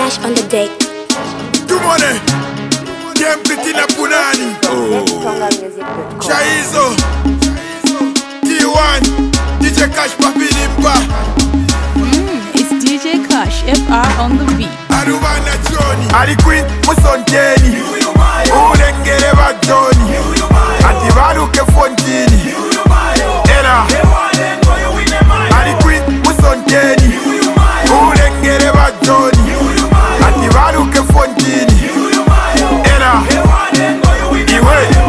Cash on the deck. Tumone Kempitina Punani Chaizo T1 DJ Cash Papinimba. It's DJ Cash FR on the beat. Arubana Johnny Ali Queen Musonteni Urengere Badoni Atibaruke Fontini Era Ali Queen Musonteni Urengere Badoni Atibaruke Fontini Era Iwe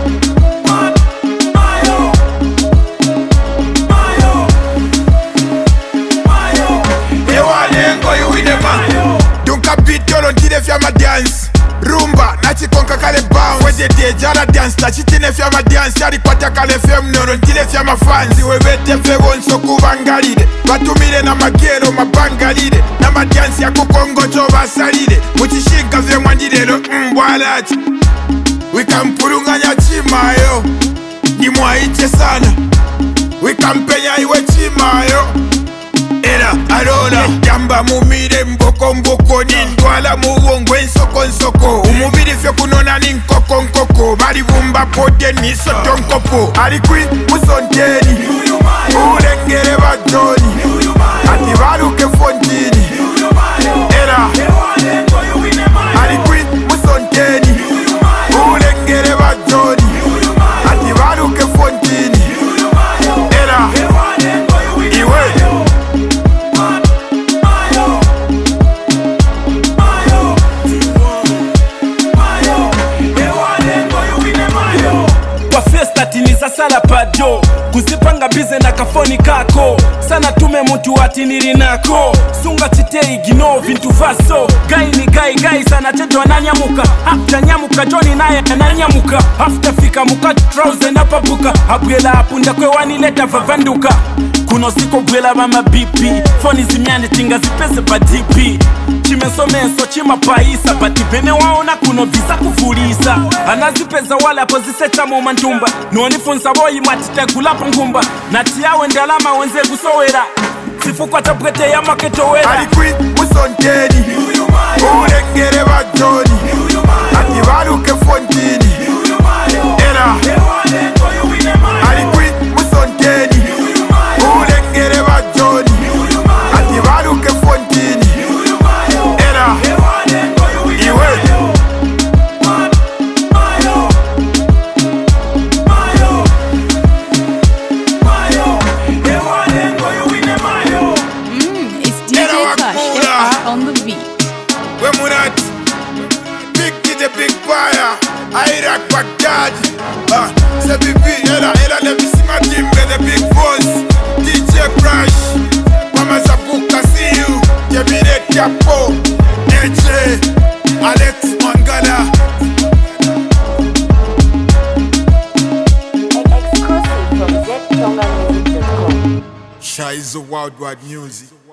Fiamma dance rumba nachikonka kale bounce wede jara dance tachitine fiamma dance yari kwata kale fem noro ntile fiamma fans webete febonso kubangalide batumire na magero mabangalide na madance ya kukongo choba salide muchishinga vye mwandilelo mbwalachi wikampurunganya chimayo nimwaiche sana wikampenya iwe chimayo era alola yamba mumire mboko mboko nindwala muwongwe nsoko umubiri fyo kunona ni nkoko bali bumba pode ni sotonkopo ali kwi musonteni urengere badoni ati baruke fontini era ali kwi musonteni urengere badoni ati baruke fontini era iwe sala pajo kuzipanga bize na kafoni kako sana tume muntu atiniri nako sunga chitei gino vintu vaso gai ni gai sana cheto ananyamuka after nyamuka Johnny naye ananyamuka after fika muka trouser na papuka abwela apunda kwe wanileta vavanduka kuno siko bwela mama BP foni zimyane tinga zipese pa DP chimesomeso chima paisa bati bene waona kuno visa kufulisa anazipeza wala poziseta mo mantumba nonifunza boyi matite kulapo ngumba nati yawe ndalama wenze kusowera sifuko tapwete ya maketo wera Ali Queen Musonteni urengere badoni ati baruke fontini era Ali Queen Musonteni urengere badoni ati baruke fontini era iwe It's DJ Cash FR on the beat. we munat big DJ big fire Iraq Baghdad say bibi era let me see my team with the big boss DJ Crash Mama Zabuka see you Jemine Tiapo Eche Alex Mangala Exclusive from ZTongamusic.com. Shaizo Worldwide Music.